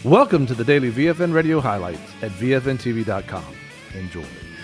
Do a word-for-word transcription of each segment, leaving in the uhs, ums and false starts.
Welcome to the daily V F N Radio highlights at V F N T V dot com. Enjoy.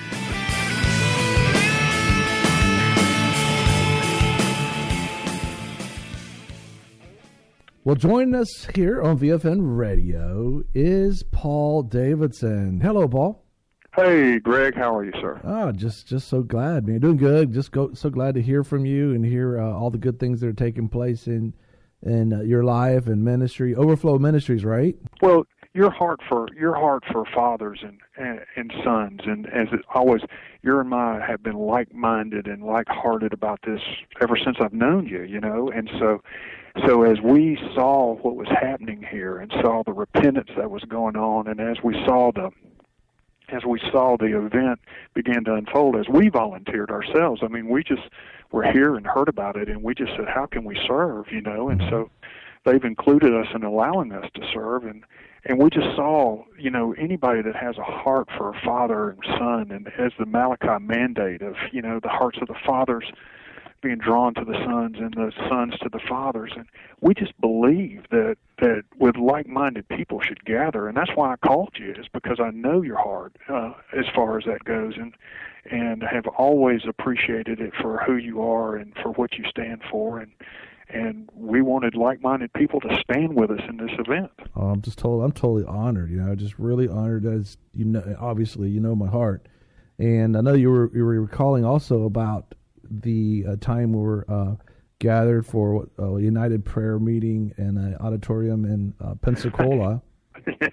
Well, joining us here on V F N Radio is Paul Davidson. Hello, Paul. Hey, Greg. How are you, sir? Oh, just just so glad, man. Doing good. Just go, so glad to hear from you and hear uh, all the good things that are taking place in in uh, your life and ministry. Overflow Ministries, right? Well, your heart for your heart for fathers and, and and sons, and as it always, you and I have been like-minded and like-hearted about this ever since I've known you. You know, and so. So as we saw what was happening here and saw the repentance that was going on, and as we saw the as we saw the event begin to unfold, as we volunteered ourselves, I mean, we just were here and heard about it, and we just said, how can we serve, you know? And so they've included us in allowing us to serve, and and we just saw, you know, anybody that has a heart for a father and son, and as the Malachi mandate of, you know, the hearts of the fathers being drawn to the sons and the sons to the fathers. And we just believe that, that with like-minded people should gather. And that's why I called you, is because I know your heart uh, as far as that goes, and and have always appreciated it for who you are and for what you stand for. And and we wanted like-minded people to stand with us in this event. Oh, I'm just told I'm totally honored. You know, just really honored, as you know. Obviously, you know my heart, and I know you were you were recalling also about the uh, time we were uh, gathered for a uh, United Prayer meeting in an auditorium in uh, Pensacola. yeah,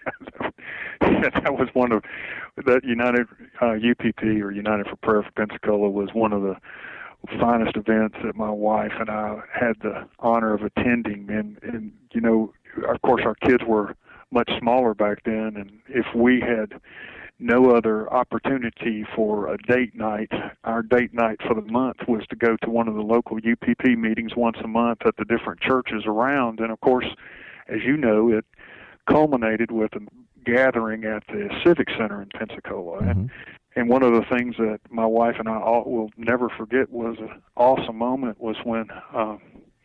that was one of that United uh, U P P, or United for Prayer for Pensacola, was one of the finest events that my wife and I had the honor of attending. And, and you know, of course, our kids were much smaller back then, and if we had no other opportunity for a date night, our date night for the month was to go to one of the local U P P meetings once a month at the different churches around. And of course, as you know, it culminated with a gathering at the Civic Center in Pensacola. Mm-hmm. And, and one of the things that my wife and I all will never forget was an awesome moment was when um,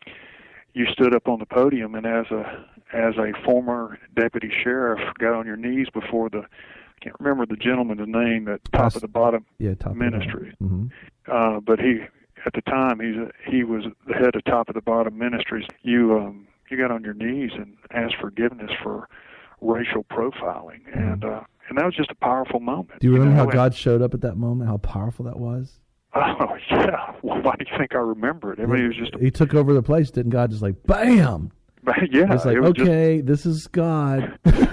you stood up on the podium, and as a as a former deputy sheriff, got on your knees before the I can't remember the gentleman's name at Top of the Bottom yeah, top Ministries. Mm-hmm. Uh, but he, at the time, he's a, he was the head of Top of the Bottom Ministries. You um, you got on your knees and asked forgiveness for racial profiling, mm-hmm. and uh, and that was just a powerful moment. Do you remember you know? how God showed up at that moment? How powerful that was? Oh yeah. Well, why do you think I remember it? I mean, it was just a, he took over the place, didn't God? Just like bam. Yeah. It's like, it was okay, just, this is God.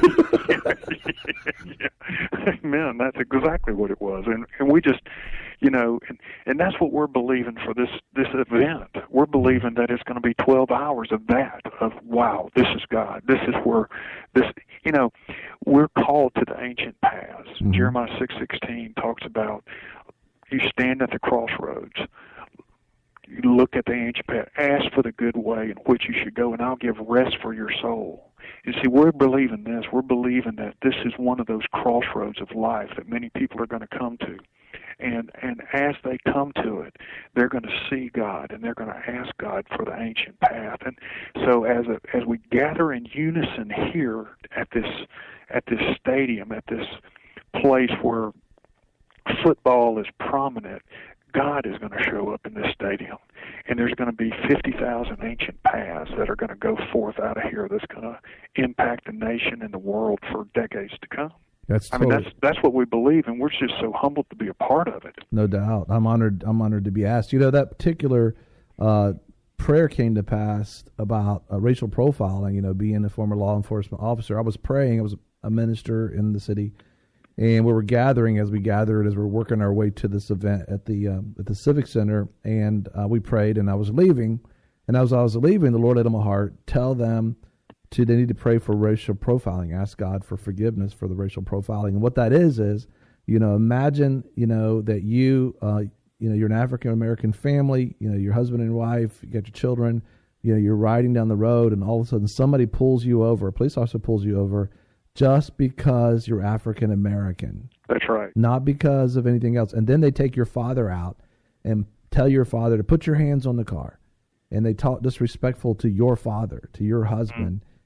yeah. Amen. That's exactly what it was. And and we just, you know, and, and that's what we're believing for this, this event. We're believing that it's going to be twelve hours of that, of, wow, this is God. This is where, this, you know, we're called to the ancient paths. Mm-hmm. Jeremiah six sixteen talks about you stand at the crossroads. You look at the ancient path, ask for the good way in which you should go, and I'll give rest for your soul. You see, we're believing this. We're believing that this is one of those crossroads of life that many people are going to come to. And and as they come to it, they're going to see God, and they're going to ask God for the ancient path. And so as a, as we gather in unison here at this at this stadium, at this place where football is prominent, God is going to show up in this stadium, and there's going to be fifty thousand ancient paths that are going to go forth out of here that's going to impact the nation and the world for decades to come. That's I totally, mean, that's that's what we believe, and we're just so humbled to be a part of it. No doubt. I'm honored. I'm honored to be asked. You know, that particular uh, prayer came to pass about uh, racial profiling. You know, being a former law enforcement officer, I was praying. I was a minister in the city. And we were gathering as we gathered, as we were working our way to this event at the um, at the Civic Center, and uh, we prayed. And I was leaving, and as I was leaving, the Lord laid on my heart, tell them to they need to pray for racial profiling, ask God for forgiveness for the racial profiling. And what that is is, you know, imagine, you know, that you, uh, you know, you're an African American family, you know, your husband and wife, you got your children, you know, you're riding down the road, and all of a sudden somebody pulls you over, a police officer pulls you over, just because you're African American. That's right. Not because of anything else. And then they take your father out and tell your father to put your hands on the car. And they talk disrespectful to your father, to your husband. Mm-hmm.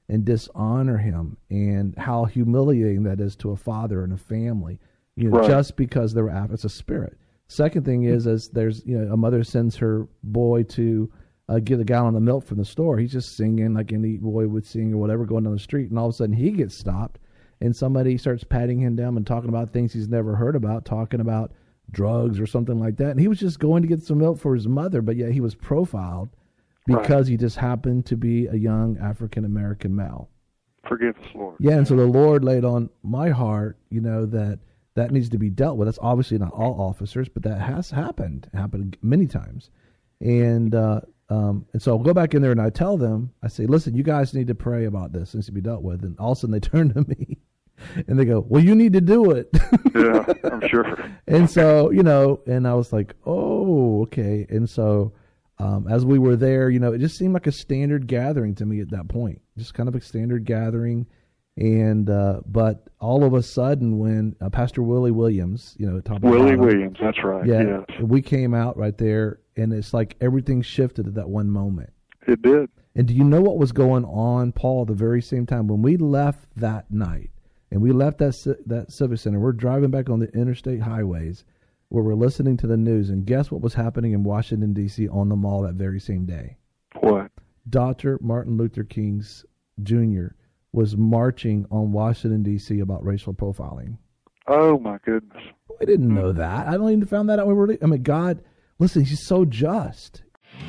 and dishonor him, and how humiliating that is to a father and a family, you know, right. just because they're Af- it's a spirit. Second thing is, as there's, you know, a mother sends her boy to uh, get a gallon of milk from the store. He's just singing like any boy would sing or whatever, going down the street, and all of a sudden he gets stopped, and somebody starts patting him down and talking about things he's never heard about, talking about drugs or something like that. And he was just going to get some milk for his mother, but yet he was profiled because right. he just happened to be a young African-American male. Forgive us, Lord. Yeah, and so the Lord laid on my heart, you know, that that needs to be dealt with. That's obviously not all officers, but that has happened, happened many times. And uh, um, and so I'll go back in there and I tell them, I say, listen, you guys need to pray about this. It needs to be dealt with. And all of a sudden they turn to me and they go, well, you need to do it. Yeah, I'm sure. And so, you know, and I was like, oh, okay. And so um, as we were there, you know, it just seemed like a standard gathering to me at that point, just kind of a standard gathering. And uh, but all of a sudden, when uh, Pastor Willie Williams, you know, top Willie Williams, that's right. Yeah, yes. we came out right there, and it's like everything shifted at that one moment. It did. And do you know what was going on, Paul? At the very same time, when we left that night, and we left that that Civic Center, we're driving back on the interstate highways, where we're listening to the news, and guess what was happening in Washington D C on the mall that very same day? What? Doctor Martin Luther King's Junior was marching on Washington, D C about racial profiling. Oh, my goodness. We didn't know that. I don't even found that out. We were, I mean, God, listen, he's so just.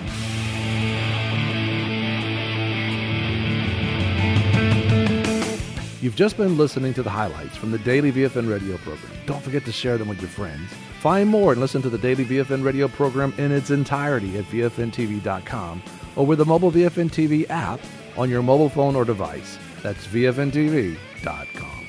You've just been listening to the highlights from the Daily V F N radio program. Don't forget to share them with your friends. Find more and listen to the Daily V F N radio program in its entirety at V F N T V dot com or with the mobile V F N T V app on your mobile phone or device. That's V F N T V dot com.